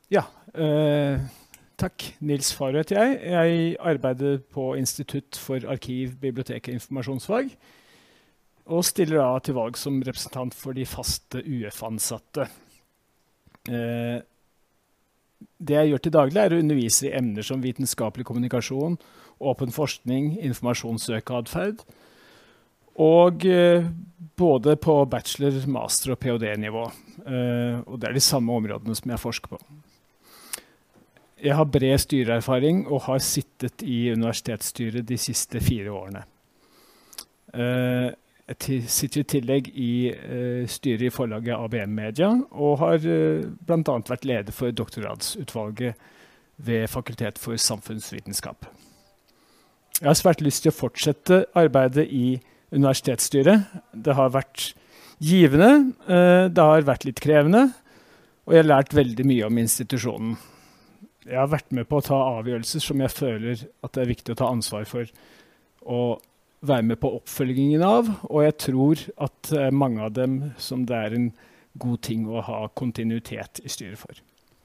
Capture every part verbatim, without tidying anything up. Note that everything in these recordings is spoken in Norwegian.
Ja, eh, takk. Nils Farø heter jeg. Jeg arbeider på Institutt for arkiv, bibliotek og informasjonsfag, og stiller da til valg som representant for de faste U F-ansatte. Eh, det jeg gjør til daglig er å undervise i emner som vitenskapelig kommunikasjon, åpen forskning, informasjonssøkeadferd, og eh, både på bachelor, master og PhD-nivå. Eh, og det er de samme områdene som jeg forsker på. Jeg har bred styreerfaring og har sittet i universitetsstyret de siste fire årene. Uh, jeg sitter i tillegg i uh, styret i forlaget A B M Media, og har uh, blant annet vært leder for doktoratsutvalget ved Fakultet for samfunnsvitenskap. Jeg har svært lyst til å fortsette arbeidet i universitetsstyret. Det har vært givende, uh, det har vært litt krevende, og jeg har lært veldig mye om institusjonen. Jeg har vært med på å ta avgjørelser som jeg føler at det er viktig å ta ansvar for og være med på oppfølgingen av, og jeg tror at mange av dem som det er en god ting å ha kontinuitet i styret for.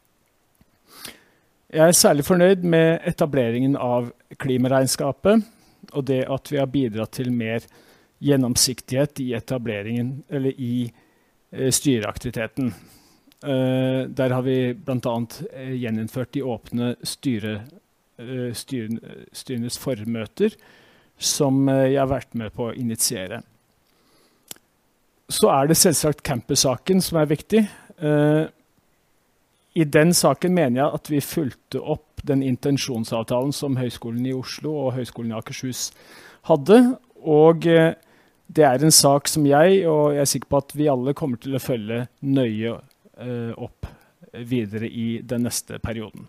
Jeg er særlig fornøyd med etableringen av klimaregnskapet, og det at vi har bidratt til mer gjennomsiktighet i etableringen, eller i eh, styreaktiviteten. Uh, der har vi blant annet uh, gjeninnført de åpne styre, uh, styren, styrenes formøter, som uh, jeg har vært med på å initiere. Så er det selvsagt campussaken som er viktig. Uh, I den saken mener jeg at vi fulgte opp den intensjonsavtalen som Høgskolen i Oslo og Høgskolen i Akershus hadde, og uh, det er en sak som jeg, og jeg er sikker på at vi alle kommer til å følge nøye opp videre i den neste perioden.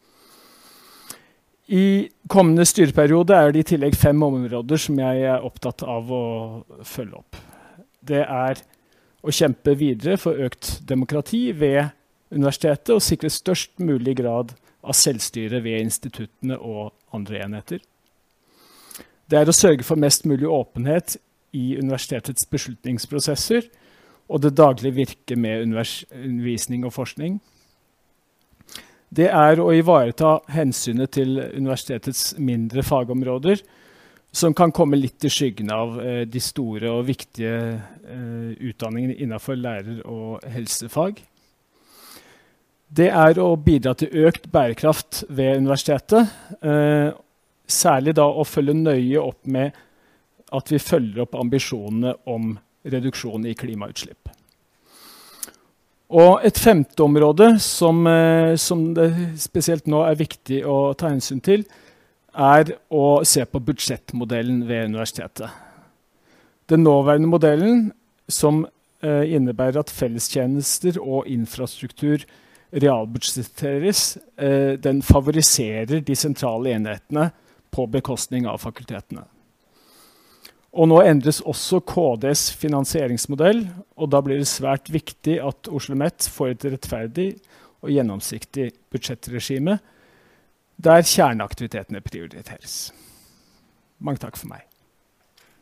I kommende styreperiode er det i tillegg fem områder som jeg er opptatt av å følge opp. Det er å kjempe videre for økt demokrati ved universitetet og sikre størst mulig grad av selvstyre ved instituttene og andre enheter. Det er å sørge for mest mulig åpenhet i universitetets beslutningsprosesser og det daglige virke med undervisning og forskning. Det er å ivareta hensynet til universitetets mindre fagområder, som kan komme litt i skyggen av eh, de store og viktige eh, utdanningene innenfor lærer- og helsefag. Det er å bidra til økt bærekraft ved universitetet, eh, særlig da å følge nøye opp med at vi følger opp ambisjonene om reduksjon i klimautslipp. Og et femte område som, eh, som det spesielt nå er viktig å ta hensyn til, er å se på budsjettmodellen ved universitetet. Den nåværende modellen, som eh, innebærer at fellestjenester og infrastruktur realbudsjetteres, eh, den favoriserer de sentrale enhetene på bekostning av fakultetene. Og nå endres også K D's finansieringsmodell, og da blir det svært viktig at OsloMet får et rettferdig og gjennomsiktig budsjettregime, der kjerneaktivitetene prioriteres. Mange takk for meg.